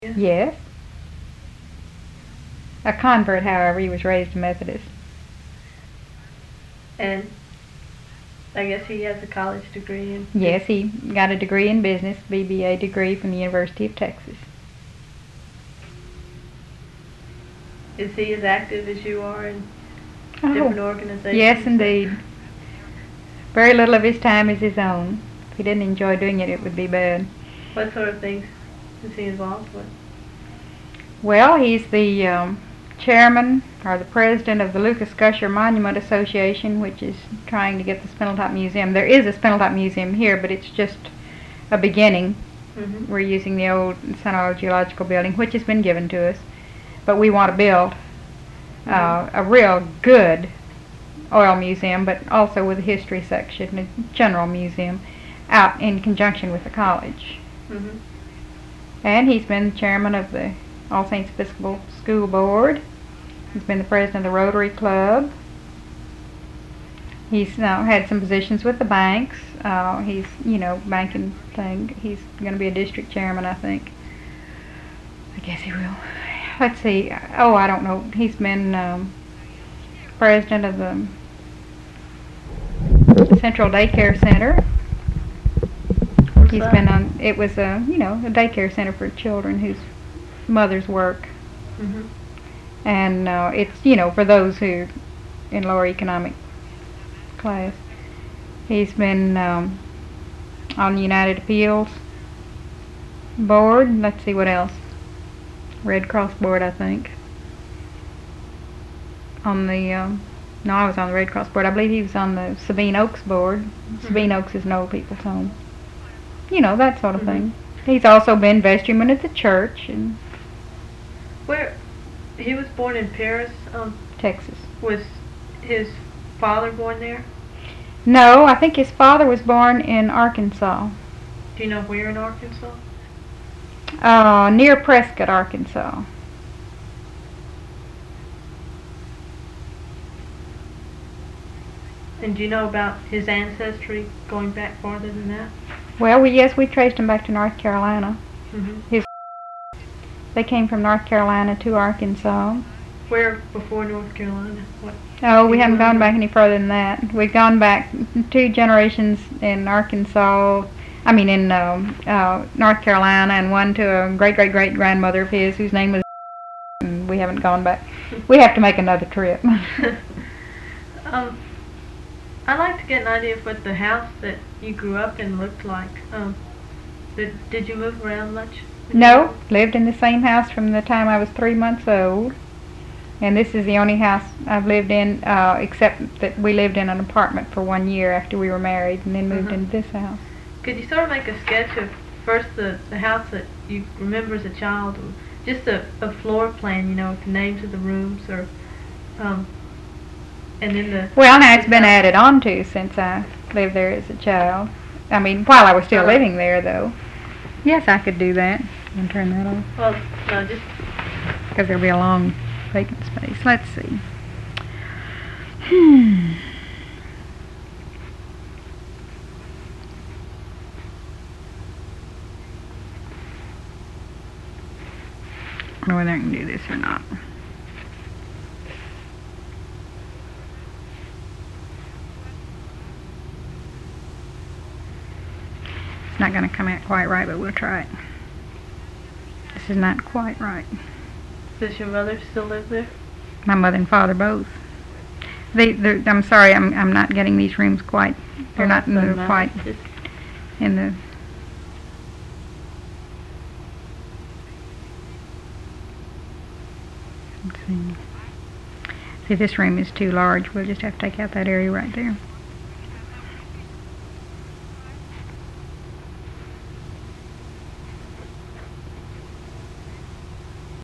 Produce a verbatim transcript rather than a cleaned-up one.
Yeah. Yes. A convert, however, he was raised a Methodist. And I guess he has a college degree in. Yes, he got a degree in business, B B A degree from the University of Texas. Is he as active as you are in Oh, different organizations? yes, indeed. Very little of his time is his own. If he didn't enjoy doing it, it would be bad. What sort of things is he involved with? Well, he's the um, chairman or the president of the Lucas Gusher Monument Association, which is trying to get the Spindletop Museum. There is a Spindletop Museum here, but it's just a beginning. Mm-hmm. We're using the old Sun Geological Building, which has been given to us. But we want to build uh, Mm-hmm. a real good oil museum, but also with a history section, a general museum, out in conjunction with the college. Mm-hmm. And he's been the chairman of the All Saints Episcopal School Board. He's been the president of the Rotary Club. He's now had some positions with the banks. Uh, he's, you know, banking thing. He's going to be a district chairman, I think. I guess he will. Let's see. Oh, I don't know. He's been um, president of the Central Daycare Center. What's He's that? been on. It was a, you know, a daycare center for children whose mothers work, Mm-hmm. and uh, it's, you know, for those who in lower economic class. He's been um, on the United Appeals Board. Let's see what else. Red Cross Board, I think. On the um, no, I was on the Red Cross Board. I believe he was on the Sabine Oaks Board. Sabine Oaks is an old people's home. You know, that sort of Mhm. thing. He's also been vestryman at the church in Where he was born in Paris. Um, Texas. was his father born there? No, I think his father was born in Arkansas. Do you know where in Arkansas? Uh, near Prescott, Arkansas. And do you know about his ancestry going back farther than that? Well, we yes, we traced him back to North Carolina. Mm-hmm. They came from North Carolina to Arkansas. Where before North Carolina? What? Oh, we haven't gone Mhm. back any further than that. We've gone back two generations in Arkansas. I mean, in um, uh, North Carolina, and one to a great great great grandmother of his whose name was. And we haven't gone back. We have to make another trip. um, I'd like to get an idea of what the house that you grew up in looked like. Um, did did you move around much? No, lived in the same house from the time I was three months old. And this is the only house I've lived in, uh, except that we lived in an apartment for one year after we were married, and then moved Mhm. into this house. Could you sort of make a sketch of first the, the house that you remember as a child, or just a, a floor plan, you know, with the names of the rooms, or um, and then the. Well, now it's been added on to since I lived there as a child. I mean, while I was still Uh-huh. living there, though. Yes, I could do that. And turn that off, Well, no, just because there'll be a long vacant space. Let's see. Hmm. I don't know whether I can do this or not. It's not going to come out quite right, but we'll try it. This is not quite right. does your mother still live there? My mother and father both. They, they're- I'm sorry, I'm I'm not getting these rooms quite. They're Oh, not in that the doesn't quite matter. Just- in the. Let's see. See, this room is too large. We'll just have to take out that area right there.